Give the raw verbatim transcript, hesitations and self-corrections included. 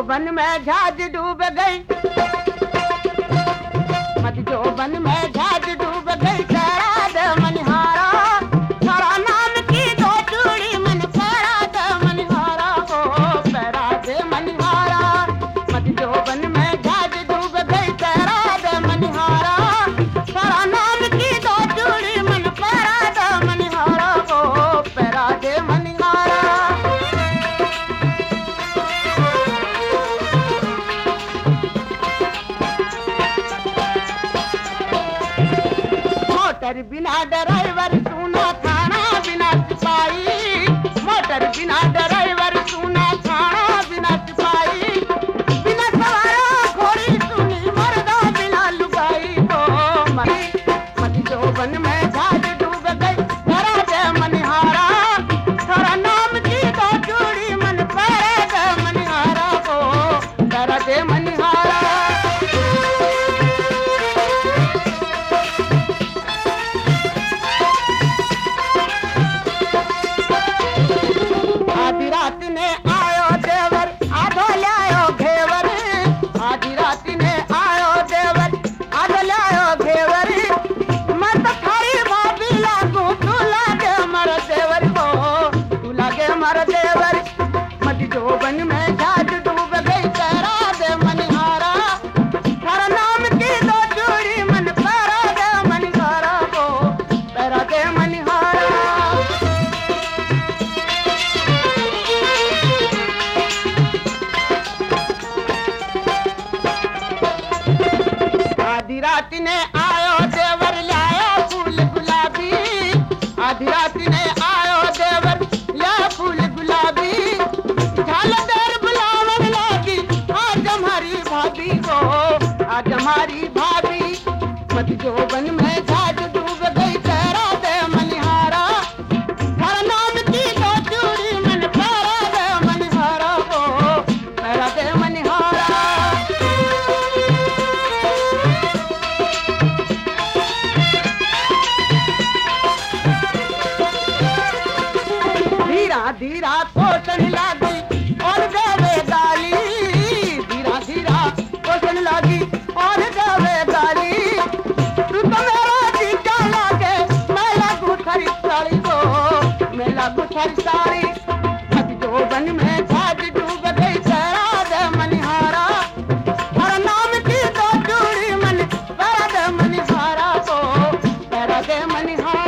जोबन में झाज डूब गई, मत जोबन में झाज डूब गई, तेरा दे मनिहारा, तेरा नाम की दो चूड़ी मन पैरा दे मनिहारा, ओ पैरा दे मनिहारा, मत जोबन में झाज डूब गई, तेरा दे मनिहारा, तेरा नाम की दो चूड़ी मन पैरा दे मनिहारा, ओ पैरा दे मनिहारा। मोटर बिना ड्राइवर सुना थाना बिना सिपाही, मोटर बिना ड्राइवर सुना थाना बिना सिपाही, बिना सवारा घोड़ी सुनी मर्दा बिना लुगाई, तो मरी मत जोबन में झाज डूब गई, तेरा दे मनिहारा, तेरा नाम की दो चूड़ी मन पैरा दे मनिहारा, ओ तेरा दे मनिहारा। आधी रात ने आयो देवर आधो लायो घेवर, आधी रात ने आयो देवर आधो लायो घेवर, मैं तो थारी भाभी लागू, तू लागे मर देवर को, तू लागे मर देवर, मत जोबन में झाज डूब गई, तेरा दे मनिहारा, तेरा नाम की दो चूड़ी मन पैरा दे मनिहारा, को पैरा दे मनिहारा। आधी रात ने आयो देवर लाया फूल गुलाबी, आधी रात ने आयो देवर लाया फूल गुलाबी, झालदार बुलावन लागी, आज हमारी भाभी को, आज हमारी भाभी, मत जोबन में झाज डूब गई, तेरा दे मनिहारा, तेरा नाम की दो चूड़ी मन पैरा दे मनिहारा, को पैरा दे मनिहारा। धीरा धीरा पोषण लागी और देवे गाली, धीरा धीरा पोषण लागी और देवे गाली, तू तो मेरा जीजा लागे, मैं लागू थारी साड़ी को, मैं लागू थारी साड़ी, मत जोबन में झाज डूब गई, तेरा दे मनिहारा, तेरा नाम की दो चूड़ी मन पैरा दे मनिहारा, को पैरा दे मनिहारा।